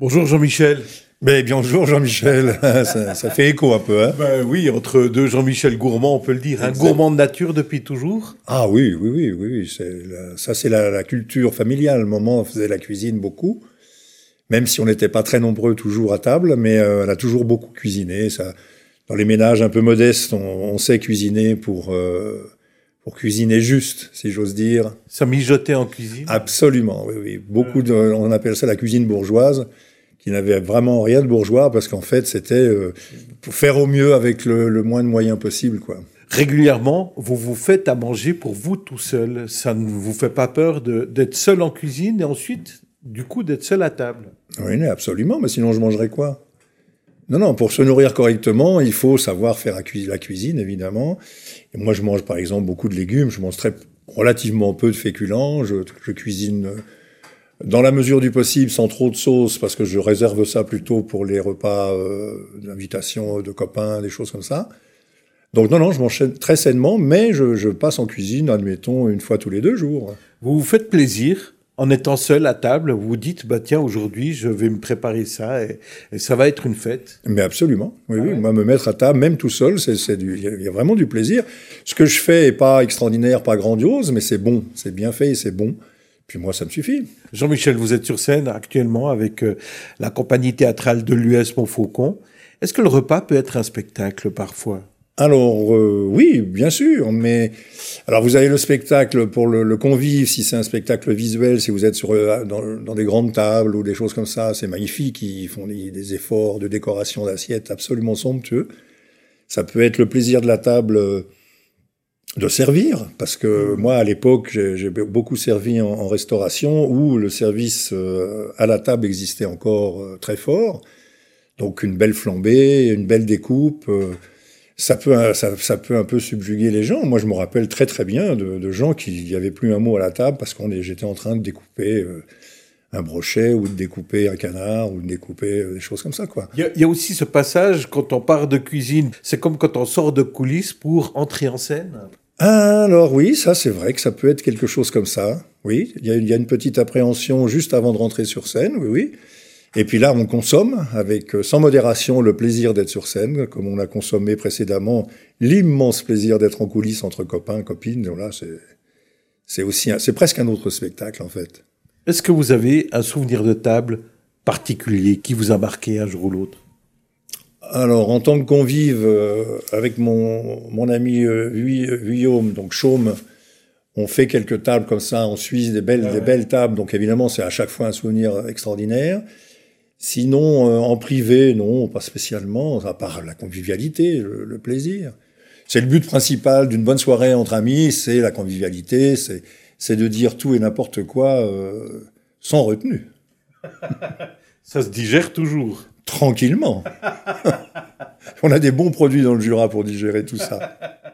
Bonjour Jean-Michel. Mais bonjour Jean-Michel, ça fait écho un peu, hein? Ben oui, entre deux Jean-Michel gourmand, on peut le dire. Un gourmand de nature depuis toujours. Ah oui. Ça c'est la culture familiale. Maman faisait la cuisine beaucoup, même si on n'était pas très nombreux toujours à table, mais elle a toujours beaucoup cuisiné. Ça, dans les ménages un peu modestes, on sait cuisiner pour cuisiner juste, si j'ose dire. Ça mijotait en cuisine. Absolument, oui. On appelle ça la cuisine bourgeoise, qui n'avait vraiment rien de bourgeois, parce qu'en fait, c'était pour faire au mieux avec le moins de moyens possible, quoi. Régulièrement, vous vous faites à manger pour vous tout seul. Ça ne vous fait pas peur d'être seul en cuisine et ensuite, du coup, d'être seul à table? Oui, absolument, mais sinon je mangerais quoi? Non, pour se nourrir correctement, il faut savoir faire la cuisine, évidemment. Et moi, je mange par exemple beaucoup de légumes, je mange relativement peu de féculents, je cuisine dans la mesure du possible sans trop de sauce, parce que je réserve ça plutôt pour les repas d'invitation de copains, des choses comme ça. Donc non, je mange très sainement, mais je passe en cuisine, admettons, une fois tous les 2 jours. Vous vous faites plaisir en étant seul à table. Vous vous dites, bah tiens, aujourd'hui, je vais me préparer ça et ça va être une fête. Mais absolument, oui. Ouais. Moi, me mettre à table, même tout seul, il y a vraiment du plaisir. Ce que je fais est pas extraordinaire, pas grandiose, mais c'est bon, c'est bien fait et c'est bon. Puis moi, ça me suffit. Jean-Michel, vous êtes sur scène actuellement avec la compagnie théâtrale de l'US Montfaucon. Est-ce que le repas peut être un spectacle parfois? Alors, oui, bien sûr, mais alors vous avez le spectacle pour le convive, si c'est un spectacle visuel, si vous êtes dans des grandes tables ou des choses comme ça, c'est magnifique, ils font des efforts de décoration d'assiettes absolument somptueux. Ça peut être le plaisir de la table de servir, parce que moi, à l'époque, j'ai beaucoup servi en restauration, où le service à la table existait encore très fort. Donc une belle flambée, une belle découpe, ça peut un peu subjuguer les gens. Moi, je me rappelle très très bien de gens qui n'y avaient plus un mot à la table parce j'étais en train de découper un brochet ou de découper un canard ou de découper des choses comme ça, quoi. Il y a aussi ce passage, quand on part de cuisine, c'est comme quand on sort de coulisses pour entrer en scène. Alors oui, ça c'est vrai que ça peut être quelque chose comme ça. Oui, il y a une petite appréhension juste avant de rentrer sur scène, oui. Et puis là, on consomme avec sans modération le plaisir d'être sur scène, comme on a consommé précédemment l'immense plaisir d'être en coulisses entre copains, copines. Donc là, c'est presque un autre spectacle en fait. Est-ce que vous avez un souvenir de table particulier qui vous a marqué un jour ou l'autre? Alors, en tant que convive, avec mon ami Guillaume, donc Chaume, on fait quelques tables comme ça en Suisse, des belles tables. Donc évidemment, c'est à chaque fois un souvenir extraordinaire. Sinon, en privé, non, pas spécialement, à part la convivialité, le plaisir. C'est le but principal d'une bonne soirée entre amis, c'est la convivialité, c'est de dire tout et n'importe quoi sans retenue. Ça se digère toujours. Tranquillement. On a des bons produits dans le Jura pour digérer tout ça.